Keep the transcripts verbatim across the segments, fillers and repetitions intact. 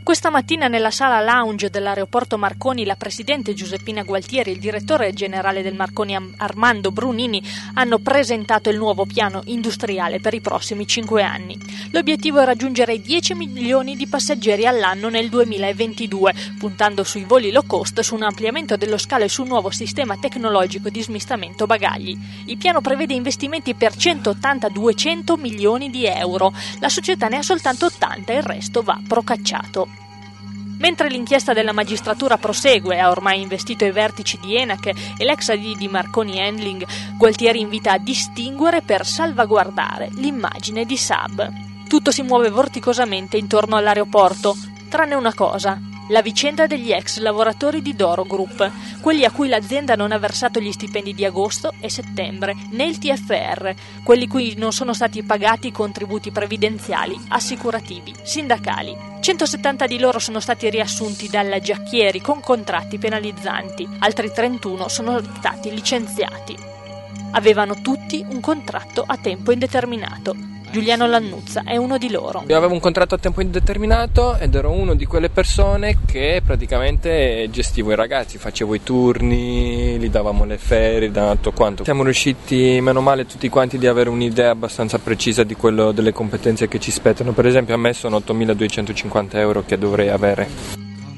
Questa mattina nella sala lounge dell'aeroporto Marconi la presidente Giuseppina Gualtieri e il direttore generale del Marconi Armando Brunini hanno presentato il nuovo piano industriale per i prossimi cinque anni. L'obiettivo è raggiungere dieci milioni di passeggeri all'anno nel duemilaventidue, puntando sui voli low cost, su un ampliamento dello scalo e su un nuovo sistema tecnologico di smistamento bagagli. Il piano prevede investimenti per centottanta duecento milioni di euro. La società ne ha soltanto ottanta e il resto va procacciato. Mentre l'inchiesta della magistratura prosegue e ha ormai investito i vertici di ENAC e l'ex A D di Marconi Handling, Gualtieri invita a distinguere per salvaguardare l'immagine di Saab. Tutto si muove vorticosamente intorno all'aeroporto, tranne una cosa: la vicenda degli ex lavoratori di Doro Group, quelli a cui l'azienda non ha versato gli stipendi di agosto e settembre, né il T F R, quelli cui non sono stati pagati i contributi previdenziali, assicurativi, sindacali. centosettanta di loro sono stati riassunti dalla Giacchieri con contratti penalizzanti, altri trentuno sono stati licenziati. Avevano tutti un contratto a tempo indeterminato. Giuliano Lannuzza è uno di loro. Io avevo un contratto a tempo indeterminato ed ero uno di quelle persone che praticamente gestivo i ragazzi, facevo i turni, gli davamo le ferie, tutto quanto. Siamo riusciti, meno male, tutti quanti di avere un'idea abbastanza precisa di quello delle competenze che ci spettano. Per esempio a me sono ottomiladuecentocinquanta euro che dovrei avere.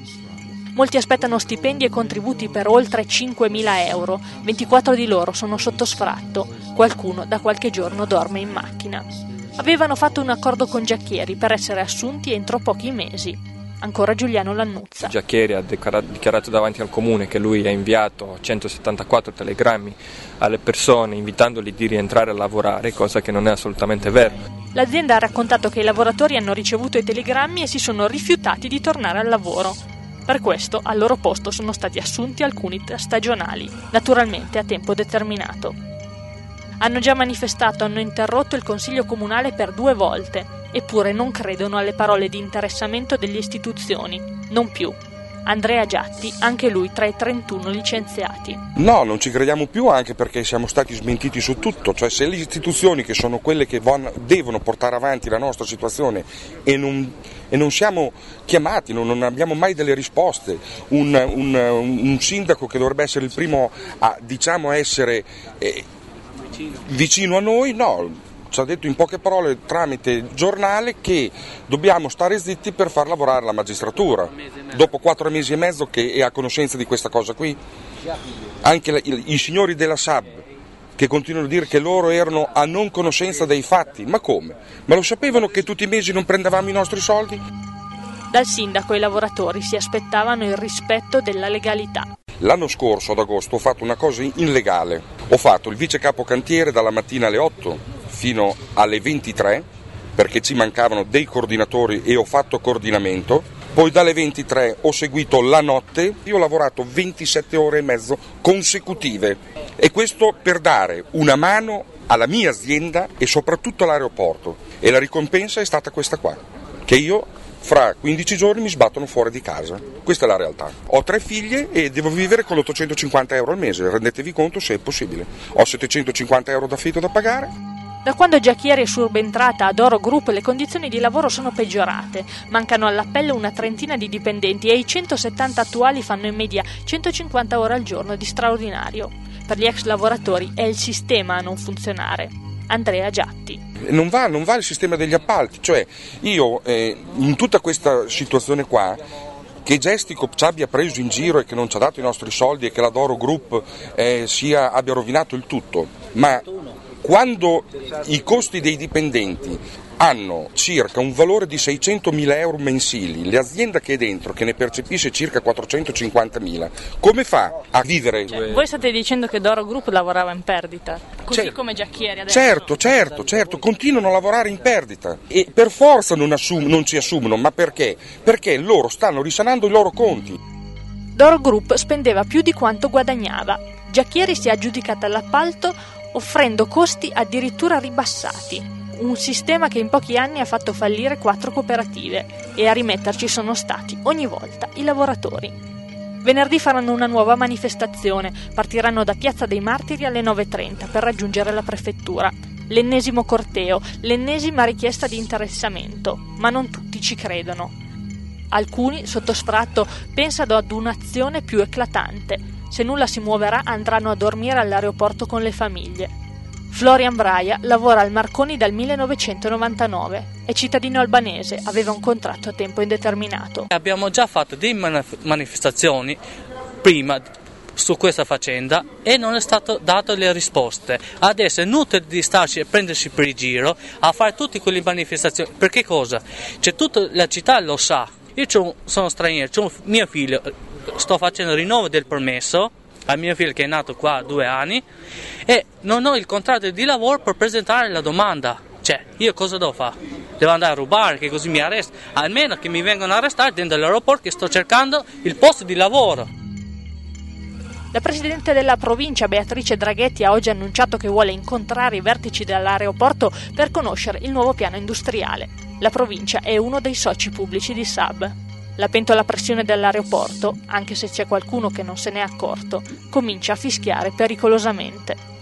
Molti aspettano stipendi e contributi per oltre cinquemila euro, ventiquattro di loro sono sotto sfratto, qualcuno da qualche giorno dorme in macchina. Avevano fatto un accordo con Giacchieri per essere assunti entro pochi mesi. Ancora Giuliano Lannuzza. Giacchieri ha dichiarato davanti al comune che lui ha inviato centosettantaquattro telegrammi alle persone invitandoli di rientrare a lavorare, cosa che non è assolutamente vero. L'azienda ha raccontato che i lavoratori hanno ricevuto i telegrammi e si sono rifiutati di tornare al lavoro. Per questo al loro posto sono stati assunti alcuni stagionali, naturalmente a tempo determinato. Hanno già manifestato, hanno interrotto il consiglio comunale per due volte, eppure non credono alle parole di interessamento delle istituzioni. Non più. Andrea Giatti, anche lui tra i trentuno licenziati. No, non ci crediamo più, anche perché siamo stati smentiti su tutto. Cioè, se le istituzioni, che sono quelle che von- devono portare avanti la nostra situazione e non, e non siamo chiamati, non, non abbiamo mai delle risposte, un, un, un sindaco che dovrebbe essere il primo a, diciamo, essere eh, vicino a noi, no, ci ha detto in poche parole tramite giornale che dobbiamo stare zitti per far lavorare la magistratura. Dopo quattro mesi e mezzo che è a conoscenza di questa cosa qui, anche i, i signori della Saab che continuano a dire che loro erano a non conoscenza dei fatti. Ma come? Ma lo sapevano che tutti i mesi non prendevamo i nostri soldi? Dal sindaco i lavoratori si aspettavano il rispetto della legalità. L'anno scorso, ad agosto, ho fatto una cosa illegale. Ho fatto il vice capo cantiere dalla mattina alle otto fino alle ventitré, perché ci mancavano dei coordinatori e ho fatto coordinamento. Poi dalle ventitré ho seguito la notte, io ho lavorato ventisette ore e mezzo consecutive. E questo per dare una mano alla mia azienda e soprattutto all'aeroporto. E la ricompensa è stata questa qua, che io fra quindici giorni mi sbattono fuori di casa. Questa è la realtà. Ho tre figlie e devo vivere con ottocentocinquanta euro al mese, rendetevi conto se è possibile. Ho settecentocinquanta euro d'affitto da pagare. Da quando Giacchieri è subentrata a Doro Group le condizioni di lavoro sono peggiorate, mancano all'appello una trentina di dipendenti e i centosettanta attuali fanno in media centocinquanta ore al giorno di straordinario. Per gli ex lavoratori è il sistema a non funzionare. Andrea Giatti. Non va, non va il sistema degli appalti, cioè io eh, in tutta questa situazione qua, che Gesticop ci abbia preso in giro e che non ci ha dato i nostri soldi e che la Doro Group eh, sia, abbia rovinato il tutto, ma quando i costi dei dipendenti hanno circa un valore di seicentomila euro mensili, l'azienda che è dentro, che ne percepisce circa quattrocentocinquantamila, come fa a vivere? Cioè, voi state dicendo che Doro Group lavorava in perdita, così certo, come Giacchieri adesso? Certo, certo, certo, continuano a lavorare in perdita e per forza non, assum- non ci assumono, ma perché? Perché loro stanno risanando i loro conti. Doro Group spendeva più di quanto guadagnava. Giacchieri si è aggiudicata l'appalto offrendo costi addirittura ribassati, un sistema che in pochi anni ha fatto fallire quattro cooperative e a rimetterci sono stati ogni volta i lavoratori. Venerdì faranno una nuova manifestazione, partiranno da Piazza dei Martiri alle nove e trenta per raggiungere la prefettura. L'ennesimo corteo, l'ennesima richiesta di interessamento, ma non tutti ci credono. Alcuni, sotto sfratto, pensano ad un'azione più eclatante. Se nulla si muoverà, andranno a dormire all'aeroporto con le famiglie. Florian Braia lavora al Marconi dal millenovecentonovantanove. È cittadino albanese, aveva un contratto a tempo indeterminato. Abbiamo già fatto delle manifestazioni prima su questa faccenda e non è stato dato le risposte. Adesso è inutile di starci e prendersi per il giro a fare tutte quelle manifestazioni. Perché cosa? C'è tutta la città lo sa. Io c'ho, sono straniero, c'ho mio figlio, sto facendo il rinnovo del permesso a mio figlio che è nato qua a due anni e non ho il contratto di lavoro per presentare la domanda. Cioè, io cosa devo fare? Devo andare a rubare, che così mi arrestano? Almeno che mi vengano a arrestare dentro l'aeroporto che sto cercando il posto di lavoro. La presidente della provincia, Beatrice Draghetti, ha oggi annunciato che vuole incontrare i vertici dell'aeroporto per conoscere il nuovo piano industriale. La provincia è uno dei soci pubblici di Saab. La pentola a pressione dell'aeroporto, anche se c'è qualcuno che non se n'è accorto, comincia a fischiare pericolosamente.